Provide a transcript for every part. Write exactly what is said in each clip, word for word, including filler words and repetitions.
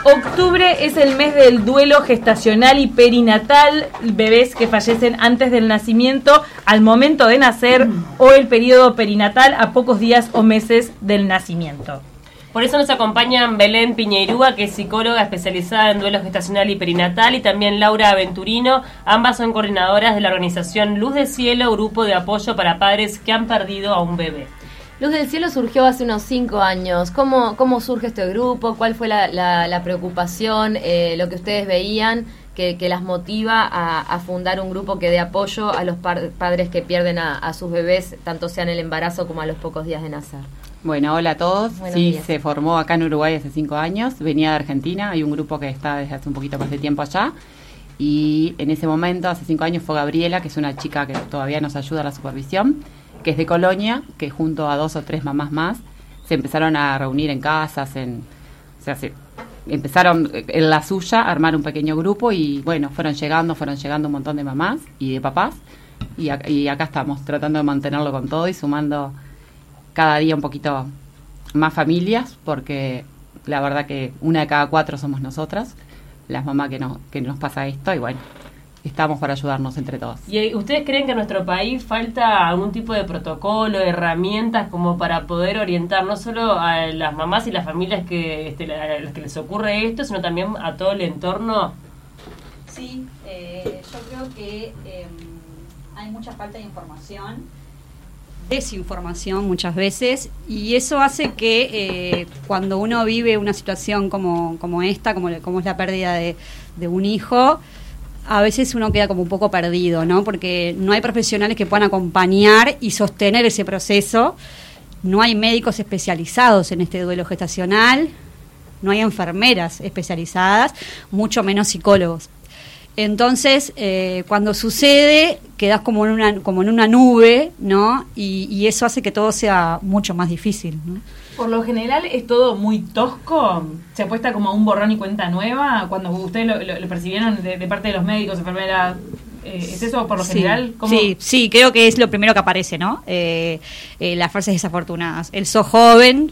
Octubre es el mes del duelo gestacional y perinatal, bebés que fallecen antes del nacimiento, al momento de nacer, o el periodo perinatal a pocos días o meses del nacimiento. Por eso nos acompañan Belén Piñeirúa, que es psicóloga especializada en duelo gestacional y perinatal, y también Laura Aventurino. Ambas son coordinadoras de la organización Luz del Cielo, grupo de apoyo para padres que han perdido a un bebé. Luz del Cielo surgió hace unos cinco años. ¿Cómo, cómo surge este grupo? ¿Cuál fue la, la, la preocupación, eh, lo que ustedes veían que, que las motiva a, a fundar un grupo que dé apoyo a los par- padres que pierden a, a sus bebés, tanto sea en el embarazo como a los pocos días de nacer? Bueno, hola a todos. Buenos sí, días. Se formó acá en Uruguay hace cinco años. Venía de Argentina. Hay un grupo que está desde hace un poquito más de tiempo allá. Y en ese momento, hace cinco años, fue Gabriela, que es una chica que todavía nos ayuda a la supervisión, que es de Colonia, que junto a dos o tres mamás más se empezaron a reunir en casas, en, o sea, se, empezaron en la suya a armar un pequeño grupo y bueno, fueron llegando, fueron llegando un montón de mamás y de papás y, a, y acá estamos tratando de mantenerlo con todo y sumando cada día un poquito más familias, porque la verdad que una de cada cuatro somos nosotras, las mamás que, no, que nos pasa esto y bueno, estamos para ayudarnos entre todos. ¿Y ustedes creen que en nuestro país falta algún tipo de protocolo, herramientas como para poder orientar no solo a las mamás y las familias que, este, a las que les ocurre esto, sino también a todo el entorno? Sí, eh, yo creo que eh, hay mucha falta de información, desinformación muchas veces, y eso hace que eh, cuando uno vive una situación como, como esta, como, como es la pérdida de, de un hijo, a veces uno queda como un poco perdido, ¿no? Porque no hay profesionales que puedan acompañar y sostener ese proceso, no hay médicos especializados en este duelo gestacional, no hay enfermeras especializadas, mucho menos psicólogos. Entonces, eh, cuando sucede, quedas como en una, como en una nube, ¿no? Y, y eso hace que todo sea mucho más difícil, ¿no? Por lo general es todo muy tosco, se apuesta como a un borrón y cuenta nueva, cuando ustedes lo, lo, lo percibieron de, de parte de los médicos, enfermeras, eh, ¿es eso por lo Sí, general? ¿Cómo? Sí, sí, creo que es lo primero que aparece, ¿no? Eh, eh, las frases desafortunadas. El sos joven,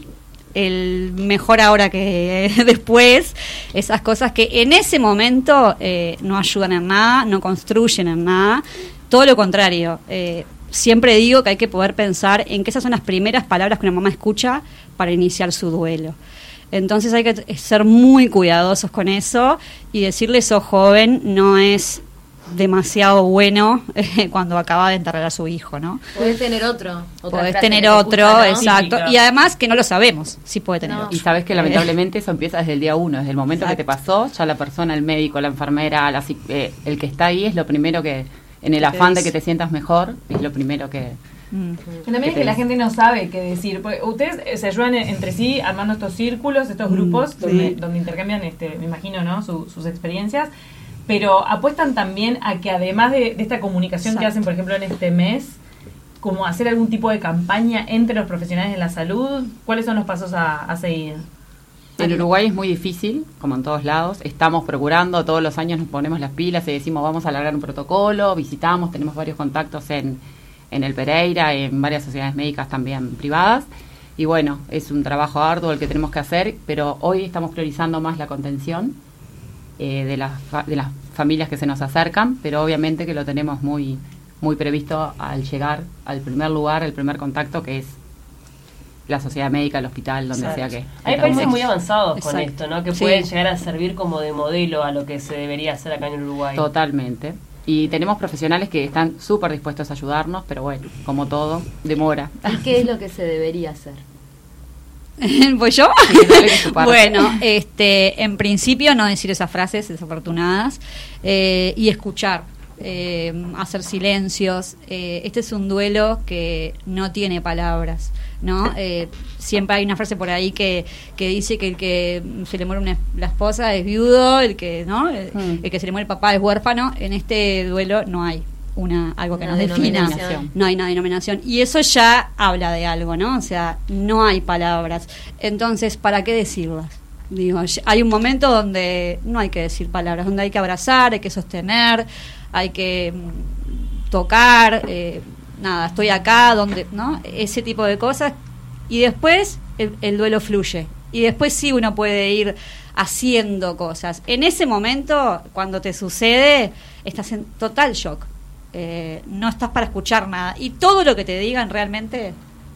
el mejor ahora que después, esas cosas que en ese momento eh, no ayudan en nada, no construyen en nada, todo lo contrario. Eh, siempre digo que hay que poder pensar en que esas son las primeras palabras que una mamá escucha para iniciar su duelo. Entonces hay que ser muy cuidadosos con eso y decirle sos joven no es demasiado bueno eh, cuando acaba de enterrar a su hijo, ¿no? Podés tener otro. Podés tener otro, escucha, ¿no? Exacto. Y además que no lo sabemos si puede tener No. otro. Y sabes que lamentablemente eso empieza desde el día uno, desde el momento Exacto. que te pasó, ya la persona, el médico, la enfermera, la, eh, el que está ahí es lo primero que, en el afán de que te sientas mejor, es lo primero que... Mm. También es que la gente no sabe qué decir, porque ustedes se ayudan entre sí armando estos círculos, estos grupos, mm, donde, sí. donde intercambian, este, me imagino, ¿no? Su, sus experiencias, pero apuestan también a que además de, de esta comunicación Exacto. que hacen, por ejemplo, en este mes, como hacer algún tipo de campaña entre los profesionales de la salud. ¿Cuáles son los pasos a, a seguir? En Uruguay es muy difícil, como en todos lados. Estamos procurando, todos los años nos ponemos las pilas y decimos vamos a alargar un protocolo, visitamos, tenemos varios contactos en, en el Pereira, en varias sociedades médicas también privadas. Y bueno, es un trabajo arduo el que tenemos que hacer, pero hoy estamos priorizando más la contención eh, de, las fa- de las familias que se nos acercan, pero obviamente que lo tenemos muy, muy previsto al llegar al primer lugar, el primer contacto, que es la sociedad médica, el hospital, donde Exacto. sea que... Hay países muy avanzados Exacto. con esto, ¿no? Que Sí. pueden llegar a servir como de modelo a lo que se debería hacer acá en Uruguay. Totalmente. Y tenemos profesionales que están súper dispuestos a ayudarnos, pero bueno, como todo, demora. ¿Y qué es lo que se debería hacer? ¿Voy yo? Sí, dale que tu parte. Bueno, este, en principio no decir esas frases desafortunadas eh, y escuchar, eh, hacer silencios. Eh, este es un duelo que no tiene palabras, ¿no? Eh, siempre hay una frase por ahí que, que dice que el que se le muere una, la esposa es viudo, el que, ¿no? El, Mm. el que se le muere el papá es huérfano. En este duelo no hay una algo que Una nos defina, denominación. no hay una denominación, y eso ya habla de algo, ¿no? O sea, no hay palabras. Entonces, ¿para qué decirlas? Digo, hay un momento donde no hay que decir palabras, donde hay que abrazar, hay que sostener, hay que mm, tocar, eh, nada, estoy acá, donde, ¿no? Ese tipo de cosas, y después el, el duelo fluye y después sí uno puede ir haciendo cosas. En ese momento, cuando te sucede, estás en total shock. Eh, no estás para escuchar nada. Y todo lo que te digan realmente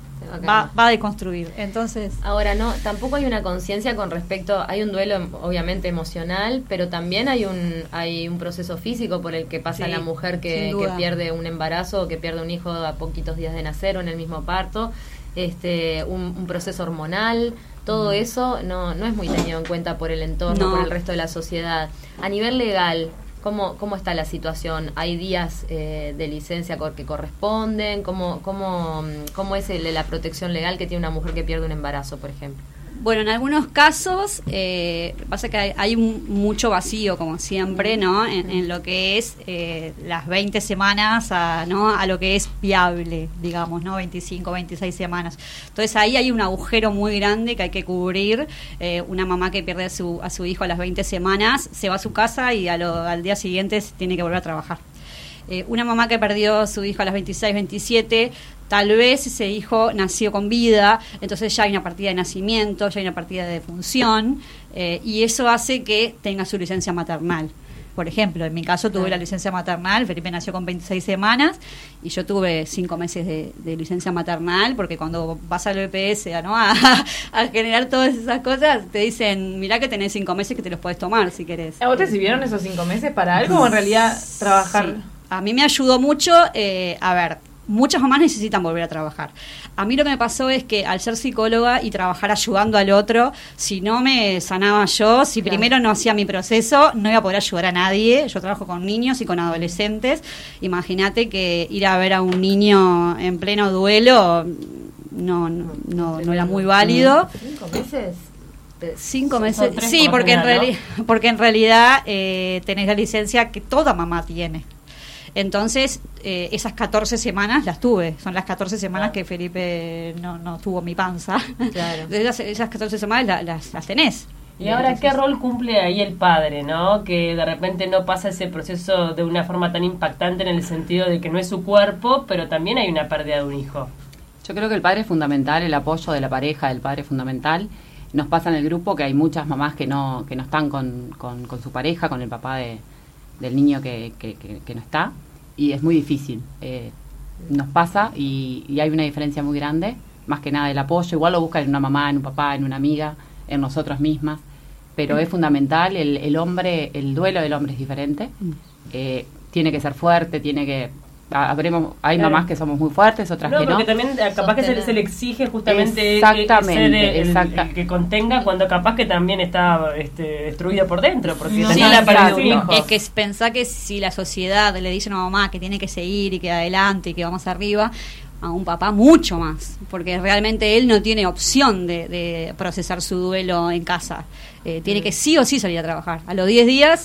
va, va a deconstruir. Entonces, ahora no, tampoco hay una conciencia con respecto, hay un duelo obviamente emocional, pero también hay un hay un proceso físico por el que pasa sí, la mujer que, que pierde un embarazo o que pierde un hijo a poquitos días de nacer o en el mismo parto, este un, un proceso hormonal. Todo eso no no es muy tenido en cuenta por el entorno, no. por el resto de la sociedad. A nivel legal, ¿cómo cómo está la situación? ¿Hay días eh, de licencia que corresponden? ¿Cómo cómo cómo es el, la protección legal que tiene una mujer que pierde un embarazo, por ejemplo? Bueno, en algunos casos eh, pasa que hay, hay un, mucho vacío, como siempre, ¿no? En, en lo que es eh, las veinte semanas a, ¿no? a lo que es viable, digamos, ¿no? veinticinco, veintiséis semanas. Entonces ahí hay un agujero muy grande que hay que cubrir. Eh, una mamá que pierde a su, a su hijo a las veinte semanas se va a su casa y a lo, al día siguiente tiene que volver a trabajar. Eh, una mamá que perdió a su hijo a las veintiséis, veintisiete, tal vez ese hijo nació con vida, entonces ya hay una partida de nacimiento, ya hay una partida de defunción, eh, y eso hace que tenga su licencia maternal. Por ejemplo, en mi caso tuve la licencia maternal, Felipe nació con veintiséis semanas y yo tuve cinco meses de, de licencia maternal, porque cuando vas al B P S ¿no? a, a generar todas esas cosas, te dicen, mirá que tenés cinco meses que te los podés tomar si querés. ¿A vos te sirvieron esos cinco meses para algo o en realidad trabajar? Sí. A mí me ayudó mucho, eh, a ver, muchas mamás necesitan volver a trabajar. A mí lo que me pasó es que al ser psicóloga y trabajar ayudando al otro, si no me sanaba yo, si claro. primero no hacía mi proceso, no iba a poder ayudar a nadie. Yo trabajo con niños y con adolescentes. Imagínate que ir a ver a un niño en pleno duelo no, no, no, no era muy válido. ¿Cinco meses? Cinco meses, sí, porque en, reali- porque en realidad eh, tenés la licencia que toda mamá tiene. Entonces, eh, esas catorce semanas las tuve. Son las catorce semanas que Felipe no, no tuvo mi panza. Claro. Esas, esas catorce semanas la, las, las tenés. Y ahora, ¿qué rol cumple ahí el padre, no? Que de repente no pasa ese proceso de una forma tan impactante en el sentido de que no es su cuerpo, pero también hay una pérdida de un hijo. Yo creo que el padre es fundamental, el apoyo de la pareja del padre es fundamental. Nos pasa en el grupo que hay muchas mamás que no que no están con, con, con su pareja, con el papá de... del niño que, que, que, que no está, y es muy difícil. Eh, nos pasa y, y hay una diferencia muy grande, más que nada el apoyo. Igual lo buscan en una mamá, en un papá, en una amiga, en nosotros mismas, pero es fundamental. El, el hombre, el duelo del hombre es diferente. Eh, tiene que ser fuerte, tiene que... Habremos, hay claro. mamás que somos muy fuertes, otras no, que no. Porque también capaz que se, se le exige justamente exactamente, ser el, exacta. el que contenga, cuando capaz que también está este, destruida por dentro, porque no, también sí, la perdido un hijo. Es que pensá que si la sociedad le dice a una mamá que tiene que seguir y que adelante y que vamos arriba, a un papá mucho más, porque realmente él no tiene opción de, de procesar su duelo en casa. Eh, tiene que sí o sí salir a trabajar. A los diez días,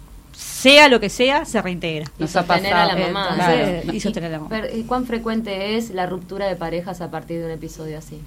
sea lo que sea, se reintegra. Y sostener a la mamá. Entonces, claro. Y sostener a la mamá. Pero, ¿y cuán frecuente es la ruptura de parejas a partir de un episodio así?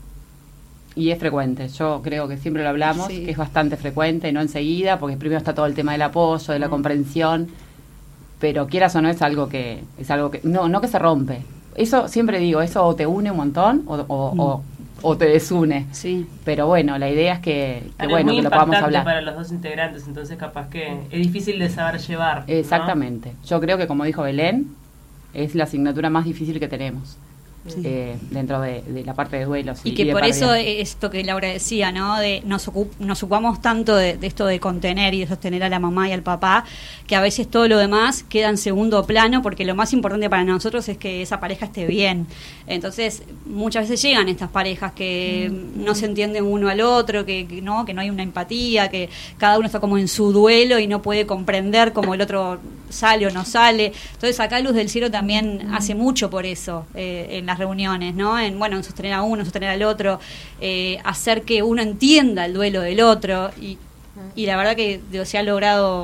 Y es frecuente, yo creo que siempre lo hablamos, sí. que es bastante frecuente, no enseguida, porque primero está todo el tema del apoyo, de la mm. comprensión, pero quieras o no es algo que, es algo que, no, no que se rompe. Eso siempre digo, eso o te une un montón o, o, mm. o o te desune. Sí. Pero bueno, la idea es que, que Ahora, bueno, es muy que lo podamos hablar. para los dos integrantes, entonces capaz que es difícil de saber llevar. Exactamente. ¿No? Yo creo que, como dijo Belén, es la asignatura más difícil que tenemos. Sí. Eh, dentro de, de la parte de duelos y, y que y por pérdida. Eso esto que Laura decía, ¿no? De nos, ocup, nos ocupamos tanto de, de esto de contener y de sostener a la mamá y al papá, que a veces todo lo demás queda en segundo plano, porque lo más importante para nosotros es que esa pareja esté bien. Entonces muchas veces llegan estas parejas que mm. no se entienden uno al otro, que, que no que no hay una empatía, que cada uno está como en su duelo y no puede comprender cómo el otro sale o no sale. Entonces acá Luz del Cielo también mm. hace mucho por eso, eh, en las reuniones, ¿no? En, bueno, en sostener a uno, sostener al otro, eh, hacer que uno entienda el duelo del otro, y, y la verdad que digo, se ha logrado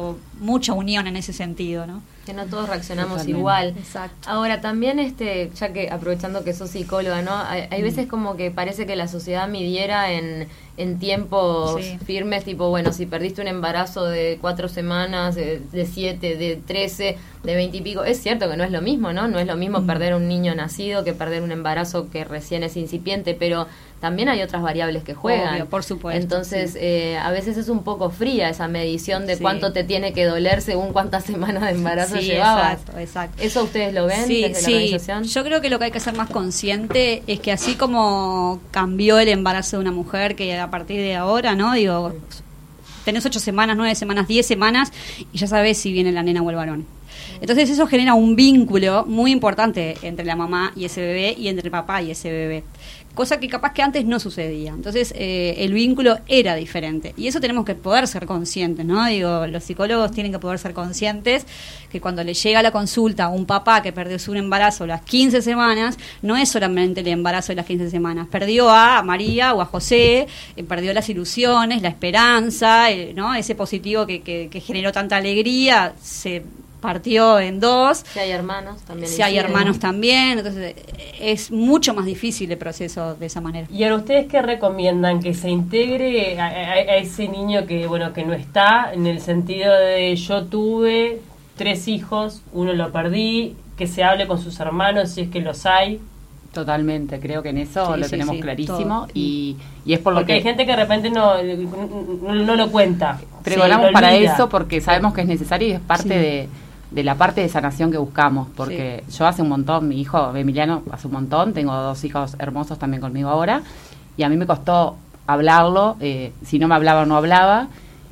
mucha unión en ese sentido, ¿no? Que no todos reaccionamos Totalmente. igual. Exacto. Ahora, también, este ya que aprovechando que sos psicóloga, ¿no? Hay, hay veces como que parece que la sociedad midiera en, en tiempos Sí. firmes, tipo, bueno, si perdiste un embarazo de cuatro semanas, de, de siete, de trece, de veinte y pico, es cierto que no es lo mismo, ¿no? No es lo mismo Mm. perder un niño nacido que perder un embarazo que recién es incipiente, pero también hay otras variables que juegan. Obvio, por supuesto, Entonces, sí. eh, a veces es un poco fría esa medición de Sí. cuánto te tiene que doler según cuántas semanas de embarazo Sí, llevabas. exacto, exacto. ¿Eso ustedes lo ven Sí, desde sí. la organización? Yo creo que lo que hay que ser más consciente es que así como cambió el embarazo de una mujer, que a partir de ahora, ¿no? Digo, tenés ocho semanas, nueve semanas, diez semanas y ya sabés si viene la nena o el varón. Entonces eso genera un vínculo muy importante entre la mamá y ese bebé y entre el papá y ese bebé. Cosa que capaz que antes no sucedía. Entonces eh, el vínculo era diferente. Y eso tenemos que poder ser conscientes, ¿no? Digo, los psicólogos tienen que poder ser conscientes que cuando le llega a la consulta a un papá que perdió su embarazo a las quince semanas, no es solamente el embarazo de las quince semanas. Perdió a María o a José, eh, perdió las ilusiones, la esperanza, eh, ¿no? Ese positivo que, que, que generó tanta alegría, se partió en dos. Si hay hermanos también. Si hay inciden. hermanos también, entonces es mucho más difícil el proceso de esa manera. ¿Y ahora ustedes qué recomiendan? ¿Que se integre a, a- a ese niño que bueno que no está, en el sentido de yo tuve tres hijos, uno lo perdí, que se hable con sus hermanos si es que los hay? Totalmente, creo que en eso Sí, lo sí, tenemos sí, clarísimo todo. y, y es por lo Porque que hay gente que de repente no, no, no lo cuenta. pregonamos se lo para olvida. eso porque sabemos que es necesario y es parte Sí. de, de la parte de sanación que buscamos, porque yo hace un montón, mi hijo Emiliano hace un montón, tengo dos hijos hermosos también conmigo ahora, y a mí me costó hablarlo, eh, si no me hablaba no hablaba,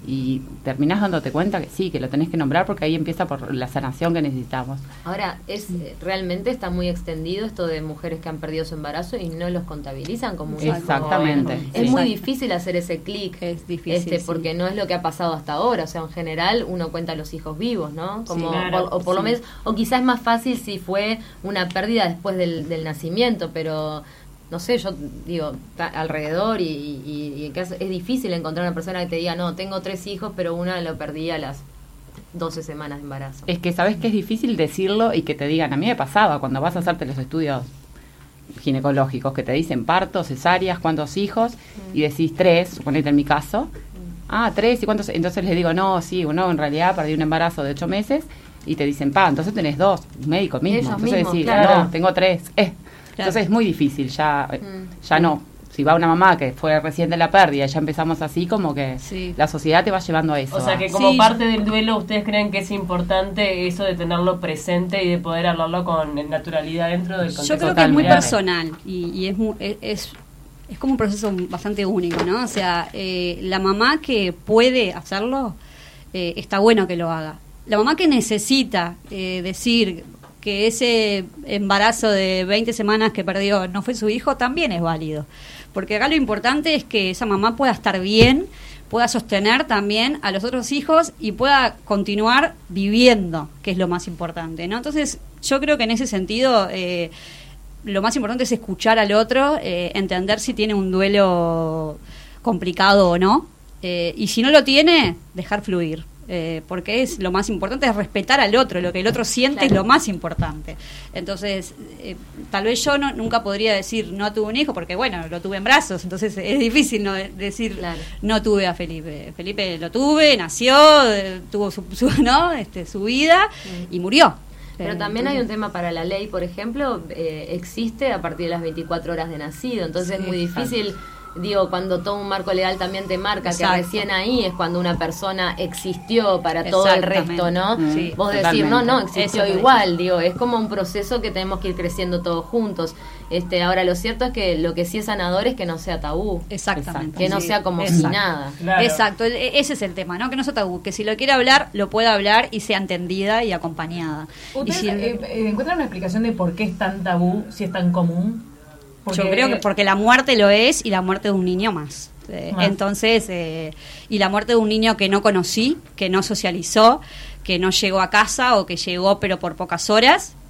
y terminás dándote cuenta que sí, que lo tenés que nombrar porque ahí empieza por la sanación que necesitamos. Ahora, es eh, realmente está muy extendido esto de mujeres que han perdido su embarazo y no los contabilizan como un hijo. Exactamente, Es sí. muy Exacto. difícil hacer ese clic, Es difícil, este, sí. porque no es lo que ha pasado hasta ahora. O sea, en general uno cuenta los hijos vivos, ¿no? Como, Sí, claro, por- o por lo sí. menos, o quizás es más fácil si fue una pérdida después del, del nacimiento, pero no sé, yo digo, ta- alrededor y, y, y en caso- es difícil encontrar una persona que te diga, no, tengo tres hijos, pero una lo perdí a las doce semanas de embarazo. Es que sabes que es difícil decirlo y que te digan, a mí me pasaba cuando vas a hacerte los estudios ginecológicos, que te dicen partos, cesáreas, cuántos hijos, y decís tres, suponete en mi caso, ah, tres, ¿y cuántos? Entonces les digo, no, sí, uno en realidad perdí un embarazo de ocho meses, y te dicen, pa, entonces tenés dos, un médico mismo. Ellos Entonces mismos, decís, claro. no, tengo tres, eh. Claro. Entonces es muy difícil, ya, eh, Mm. ya no. Si va una mamá que fue recién de la pérdida, ya empezamos así, como que Sí. la sociedad te va llevando a eso. O sea a- que como Sí, parte del duelo, ¿ustedes creen que es importante eso de tenerlo presente y de poder hablarlo con naturalidad dentro del contexto? Yo creo que es muy Totalmente. personal y, y es, mu- es, es es como un proceso bastante único, ¿no? O sea, eh, la mamá que puede hacerlo, eh, está bueno que lo haga. La mamá que necesita eh, decir que ese embarazo de veinte semanas que perdió no fue su hijo, también es válido. Porque acá lo importante es que esa mamá pueda estar bien, pueda sostener también a los otros hijos y pueda continuar viviendo, que es lo más importante, ¿no? Entonces, yo creo que en ese sentido, eh, lo más importante es escuchar al otro, eh, entender si tiene un duelo complicado o no, eh, y si no lo tiene, dejar fluir. Eh, porque es lo más importante es respetar al otro, lo que el otro siente Claro. es lo más importante. Entonces, eh, tal vez yo no, nunca podría decir no tuve un hijo, porque bueno, lo tuve en brazos, entonces es difícil no de- decir Claro. no tuve a Felipe. Felipe lo tuve, nació, eh, tuvo su, su, ¿no? este, su vida y murió. Pero Eh, también hay un entonces- tema para la ley, por ejemplo, eh, existe a partir de las veinticuatro horas de nacido, entonces Sí, es muy difícil, digo, cuando todo un marco legal también te marca Exacto. que recién ahí es cuando una persona existió para todo el Exactamente. resto, ¿no? Mm, Sí. Vos decir, totalmente. no, no, existió Eso es igual, digo, es como un proceso que tenemos que ir creciendo todos juntos. Este, ahora lo cierto es que lo que sí es sanador es que no sea tabú, Exactamente. que no Sí, sea como si exacto. nada. Claro. Exacto, e- ese es el tema, ¿no? Que no sea tabú, que si lo quiere hablar, lo pueda hablar y sea entendida y acompañada. Y ¿Ustedes si- eh, eh, encuentran una explicación de por qué es tan tabú, si es tan común? yo creo que porque la muerte lo es y la muerte de un niño más. Eh, Más. Entonces, eh, y la muerte de un niño que no conocí, que no socializó, que no llegó a casa o que llegó pero por pocas horas,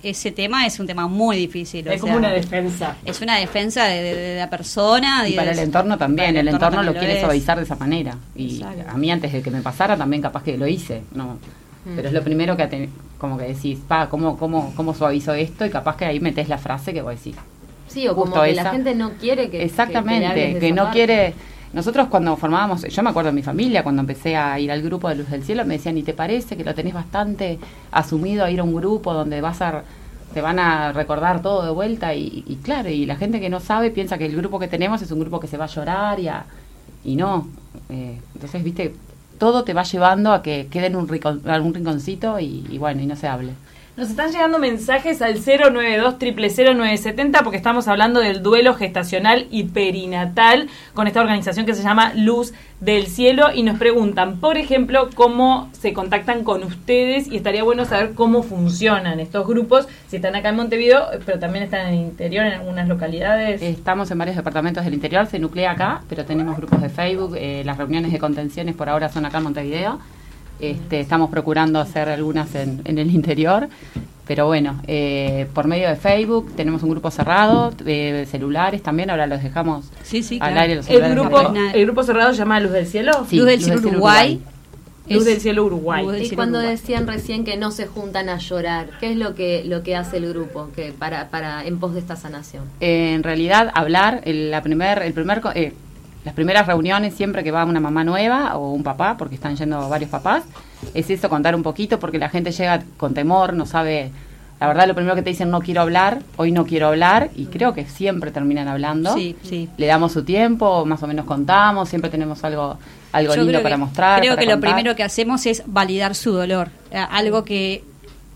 ese tema es un tema muy difícil. Es como una defensa. Es una defensa de, de, de la persona. Y para el entorno también, el, el entorno, entorno lo quiere lo suavizar de esa manera. Y Exacto. a mí antes de que me pasara también capaz que lo hice, no mm. pero es lo primero que te, como que decís, pa, ¿cómo, cómo, cómo suavizo esto? Y capaz que ahí metés la frase que vos decís. Sí, o como que esa. La gente no quiere que... Exactamente, que, que, que no parte. quiere... Nosotros cuando formábamos, yo me acuerdo de mi familia, cuando empecé a ir al grupo de Luz del Cielo, me decían, ¿y te parece que lo tenés bastante asumido a ir a un grupo donde vas a te van a recordar todo de vuelta? Y, y claro, y la gente que no sabe piensa que el grupo que tenemos es un grupo que se va a llorar y, a, y no. Eh, entonces, viste, todo te va llevando a que quede en un rincon, algún rinconcito y, y bueno, y no se hable. Nos están llegando mensajes al cero nueve dos, cero cero cero, nueve siete cero porque estamos hablando del duelo gestacional y perinatal con esta organización que se llama Luz del Cielo y nos preguntan, por ejemplo, cómo se contactan con ustedes y estaría bueno saber cómo funcionan estos grupos, si están acá en Montevideo, pero también están en el interior, en algunas localidades. Estamos en varios departamentos del interior, se nuclea acá, pero tenemos grupos de Facebook, eh, las reuniones de contenciones por ahora son acá en Montevideo. Este, estamos procurando hacer algunas en, en el interior, pero bueno, eh, por medio de Facebook tenemos un grupo cerrado, de celulares también, ahora los dejamos sí, sí, al claro. aire. Los celulares ¿El grupo, ¿El grupo cerrado se llama Luz del Cielo? Sí, Luz del Cielo Uruguay. Luz del Cielo Uruguay. Y cuando decían recién que no se juntan a llorar, ¿qué es lo que lo que hace el grupo que para para en pos de esta sanación? Eh, en realidad, hablar, el, la primer, el primer... Eh, las primeras reuniones siempre que va una mamá nueva o un papá, porque están yendo varios papás, es eso, contar un poquito, porque la gente llega con temor, no sabe, la verdad lo primero que te dicen, no quiero hablar, hoy no quiero hablar, y creo que siempre terminan hablando. Sí, sí. Le damos su tiempo, más o menos contamos, siempre tenemos algo algo Yo lindo para que, mostrar. Creo para que contar. Lo primero que hacemos es validar su dolor, eh, algo que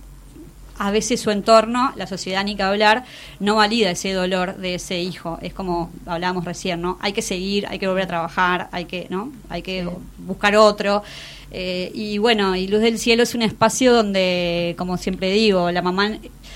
a veces su entorno, la sociedad ni que hablar, no valida ese dolor de ese hijo. Es como hablábamos recién, ¿no? Hay que seguir, hay que volver a trabajar, hay que, ¿no? Hay que sí. buscar otro. Eh, y bueno, y Luz del Cielo es un espacio donde, como siempre digo, la mamá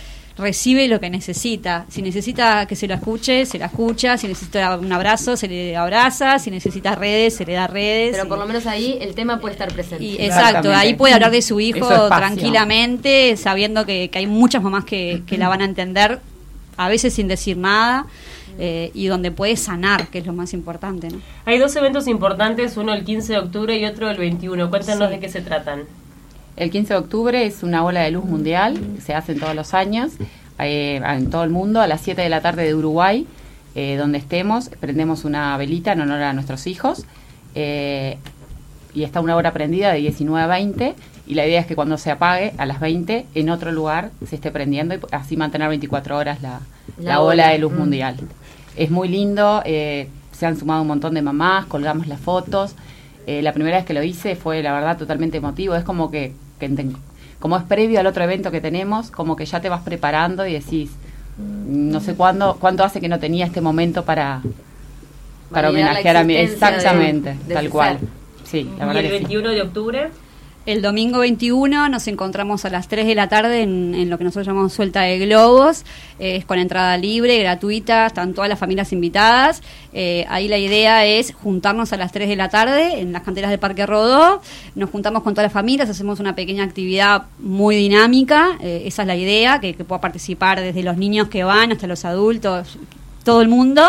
recibe lo que necesita. Si necesita que se la escuche, se la escucha. Si necesita un abrazo, se le abraza. Si necesita redes, se le da redes. Pero por lo menos ahí el tema puede estar presente. Y, exacto, ahí puede hablar de su hijo tranquilamente, sabiendo que, que hay muchas mamás que, que la van a entender, a veces sin decir nada. Eh, y donde puede sanar, que es lo más importante, ¿no? Hay dos eventos importantes, uno el quince de octubre y otro el veintiuno. Cuéntanos sí. de qué se tratan. El quince de octubre es una ola de luz mundial, se hacen todos los años, eh, en todo el mundo, a las siete de la tarde de Uruguay, eh, donde estemos, prendemos una velita en honor a nuestros hijos, eh, y está una hora prendida de diecinueve a veinte, y la idea es que cuando se apague, a las veinte, en otro lugar se esté prendiendo, y así mantener veinticuatro horas la, la, la ola de luz mm. mundial. Es muy lindo, eh, se han sumado un montón de mamás, colgamos las fotos. Eh, la primera vez que lo hice fue, la verdad, totalmente emotivo. Es como que, que te, como es previo al otro evento que tenemos, como que ya te vas preparando y decís, no sé cuándo, cuánto hace que no tenía este momento para, para homenajear a mí. Exactamente, de, de tal cual. Sí, la verdad ¿Y el que veintiuno sí. de octubre? El domingo veintiuno nos encontramos a las tres de la tarde en, en lo que nosotros llamamos Suelta de Globos, eh, es con entrada libre, gratuita, están todas las familias invitadas. Eh, ahí la idea es juntarnos a las tres de la tarde en las canteras del Parque Rodó, nos juntamos con todas las familias, hacemos una pequeña actividad muy dinámica, eh, esa es la idea, que, que pueda participar desde los niños que van hasta los adultos, todo el mundo.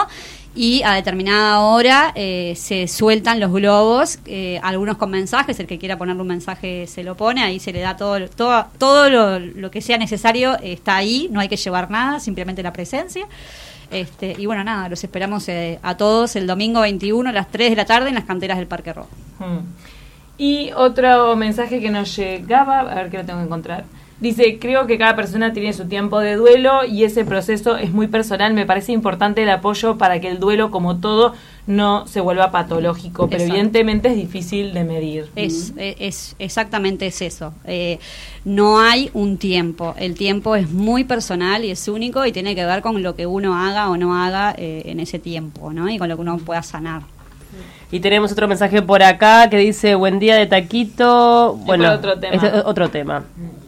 Y a determinada hora eh, se sueltan los globos, eh, algunos con mensajes, el que quiera ponerle un mensaje se lo pone, ahí se le da todo todo, todo lo, lo que sea necesario, eh, está ahí, no hay que llevar nada, simplemente la presencia. Este, y bueno, nada, los esperamos eh, a todos el domingo veintiuno a las tres de la tarde en las canteras del Parque Rodó. Hmm. Y otro mensaje que nos llegaba, a ver qué lo tengo que encontrar. Dice, creo que cada persona tiene su tiempo de duelo y ese proceso es muy personal. Me parece importante el apoyo para que el duelo, como todo, no se vuelva patológico. Pero Exacto. evidentemente es difícil de medir. Es, es, es exactamente es eso. Eh, no hay un tiempo. El tiempo es muy personal y es único y tiene que ver con lo que uno haga o no haga eh, en ese tiempo, ¿no? Y con lo que uno pueda sanar. Y tenemos otro mensaje por acá que dice, buen día de Taquito. Bueno, otro tema. Este es otro tema.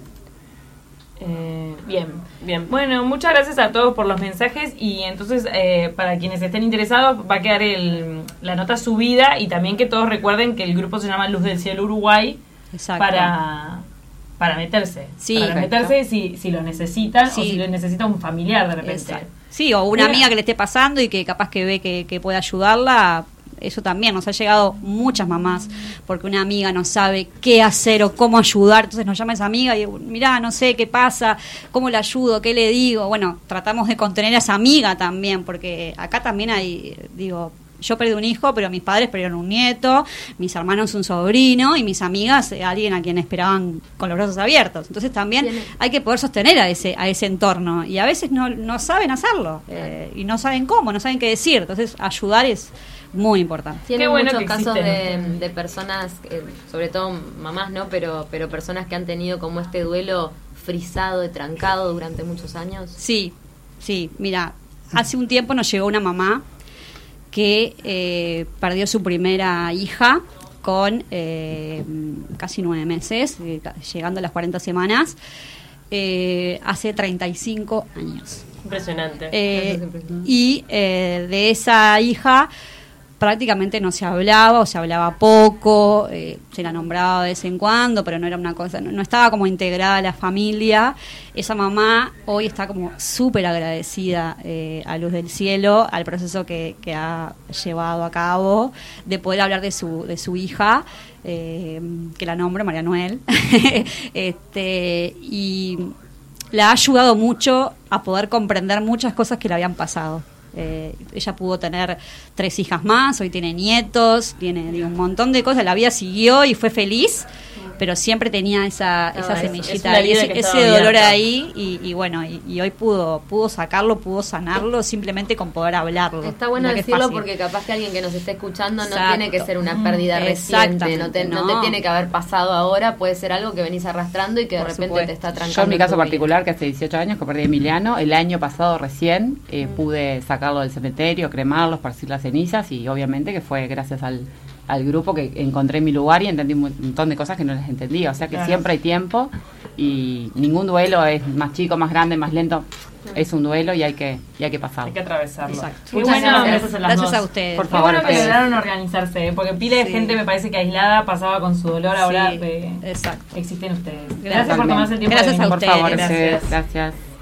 Eh, bien, bien. Bueno, muchas gracias a todos por los mensajes y entonces eh, para quienes estén interesados va a quedar el, la nota subida y también que todos recuerden que el grupo se llama Luz del Cielo Uruguay. Exacto. para para meterse. Sí, para perfecto. meterse si, si lo necesitan Sí. o si lo necesita un familiar de repente. Exacto. Sí, o una Mira. amiga que le esté pasando y que capaz que ve que, que puede ayudarla. Eso también, nos ha llegado muchas mamás, porque una amiga no sabe qué hacer o cómo ayudar, entonces nos llama esa amiga y mirá, no sé qué pasa, cómo le ayudo, qué le digo. Bueno, tratamos de contener a esa amiga también, porque acá también hay, digo, yo perdí un hijo, pero mis padres perdieron un nieto, mis hermanos un sobrino y mis amigas eh, alguien a quien esperaban con los brazos abiertos. Entonces también Tiene- hay que poder sostener a ese a ese entorno y a veces no, no saben hacerlo eh, y no saben cómo, no saben qué decir. Entonces ayudar es muy importante. Tienen Qué bueno muchos que casos de, existen. de personas, eh, sobre todo mamás, ¿no? Pero, pero personas que han tenido como este duelo frisado y trancado durante muchos años. Sí, sí, mira, hace un tiempo nos llegó una mamá que eh, perdió su primera hija con eh, casi nueve meses, eh, ca- llegando a las cuarenta semanas, eh, hace treinta y cinco años. Impresionante. Eh, y eh, de esa hija prácticamente no se hablaba o se hablaba poco, eh, se la nombraba de vez en cuando, pero no era una cosa, no, no estaba como integrada a la familia. Esa mamá hoy está como súper agradecida eh, a Luz del Cielo, al proceso que, que ha llevado a cabo, de poder hablar de su, de su hija, eh, que la nombro María Noel, este, y la ha ayudado mucho a poder comprender muchas cosas que le habían pasado. Eh, ella pudo tener tres hijas más, hoy tiene nietos, tiene digo, un montón de cosas, la vida siguió y fue feliz, pero siempre tenía esa, No, esa es- es semillita, una ahí, herida ese, que ese estaba dolor abierta. ahí y, y bueno, y, y hoy pudo pudo sacarlo, pudo sanarlo simplemente con poder hablarlo. Está bueno Mirá qué decirlo fácil. porque capaz que alguien que nos esté escuchando no Exacto. tiene que ser una Mm, pérdida reciente, no te, no te exactamente, no. tiene que haber pasado ahora, puede ser algo que venís arrastrando y que de Por repente supuesto. te está trancando. Yo en mi caso tu vida. particular, que hace dieciocho años que perdí a Emiliano, el año pasado recién eh, pude sacarlo del cementerio, cremarlo, esparcir las cenizas y obviamente que fue gracias al, al grupo que encontré mi lugar y entendí un montón de cosas que no las entendía. O sea que Claro. siempre hay tiempo y ningún duelo es más chico, más grande, más lento. Es un duelo y hay que, y hay que pasarlo. Hay que atravesarlo. Exacto. Qué Muchas bueno, gracias. gracias a las Gracias dos. a ustedes. Por Qué favor, bueno que ustedes. lograron organizarse, ¿eh? Porque pila de Sí. gente me parece que aislada pasaba con su dolor, ahora Sí, eh, exacto. existen ustedes. Gracias. Gracias por tomarse el tiempo Gracias de a venir. Por favor, ustedes. ustedes. Gracias. Gracias.